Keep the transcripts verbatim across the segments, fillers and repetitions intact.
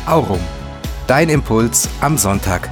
Aurum, dein Impuls am Sonntag.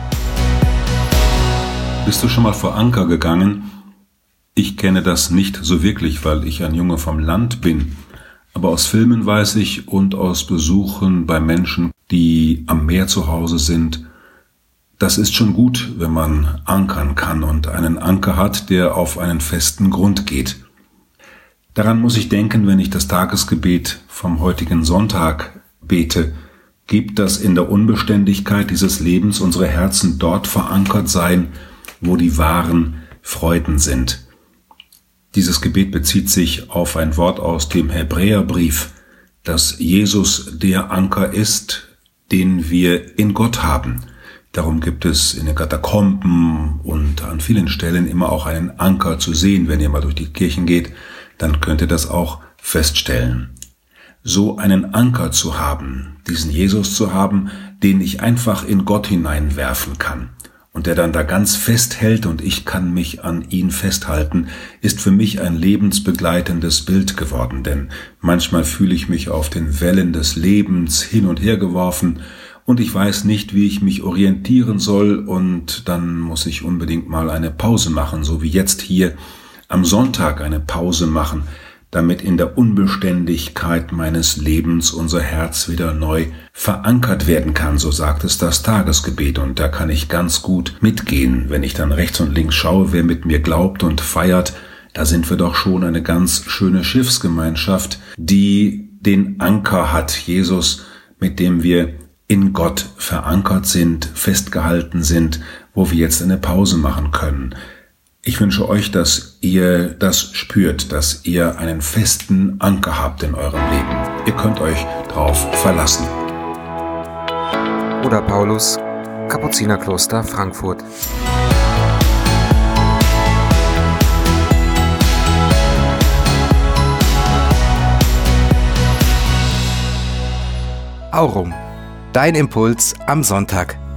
Bist du schon mal vor Anker gegangen? Ich kenne das nicht so wirklich, weil ich ein Junge vom Land bin. Aber aus Filmen weiß ich und aus Besuchen bei Menschen, die am Meer zu Hause sind, das ist schon gut, wenn man ankern kann und einen Anker hat, der auf einen festen Grund geht. Daran muss ich denken, wenn ich das Tagesgebet vom heutigen Sonntag bete. Gib, dass in der Unbeständigkeit dieses Lebens unsere Herzen dort verankert sein, wo die wahren Freuden sind. Dieses Gebet bezieht sich auf ein Wort aus dem Hebräerbrief, dass Jesus der Anker ist, den wir in Gott haben. Darum gibt es in den Katakomben und an vielen Stellen immer auch einen Anker zu sehen. Wenn ihr mal durch die Kirchen geht, dann könnt ihr das auch feststellen. So einen Anker zu haben, diesen Jesus zu haben, den ich einfach in Gott hineinwerfen kann und der dann da ganz festhält und ich kann mich an ihn festhalten, ist für mich ein lebensbegleitendes Bild geworden, denn manchmal fühle ich mich auf den Wellen des Lebens hin und her geworfen und ich weiß nicht, wie ich mich orientieren soll und dann muss ich unbedingt mal eine Pause machen, so wie jetzt hier am Sonntag eine Pause machen, damit in der Unbeständigkeit meines Lebens unser Herz wieder neu verankert werden kann, so sagt es das Tagesgebet. Und da kann ich ganz gut mitgehen, wenn ich dann rechts und links schaue, wer mit mir glaubt und feiert, da sind wir doch schon eine ganz schöne Schiffsgemeinschaft, die den Anker hat, Jesus, mit dem wir in Gott verankert sind, festgehalten sind, wo wir jetzt eine Pause machen können. Ich wünsche euch, dass ihr das spürt, dass ihr einen festen Anker habt in eurem Leben. Ihr könnt euch drauf verlassen. Bruder Paulus, Kapuzinerkloster Frankfurt. Aurum, dein Impuls am Sonntag.